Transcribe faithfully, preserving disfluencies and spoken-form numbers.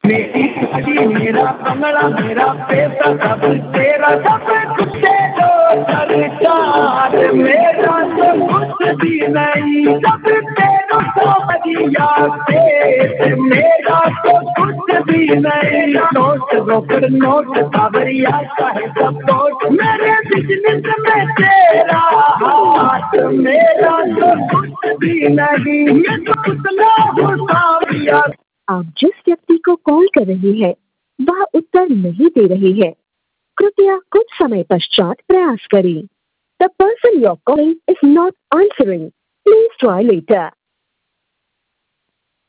मेरी गाड़ी मेरा बंगला मेरा पैसा सब तेरा, सब कुछ तेरा सरकार, मेरा तो कुछ भी नहीं, सब तेरा समझिया पेट, मेरा तो कुछ भी नहीं। नोट रोकड़ नोट सावरिया चाहे सपोर्ट, मेरे बिजनेस में तेरा हाथ, मेरा तो कुछ भी नहीं, मैं तो कुतला हूँ सावरिया। आप जिस व्यक्ति को कॉल कर रहे हैं वह उत्तर नहीं दे रहे हैं, कृपया कुछ समय पश्चात प्रयास करें। The person you're calling is not answering. Please try later.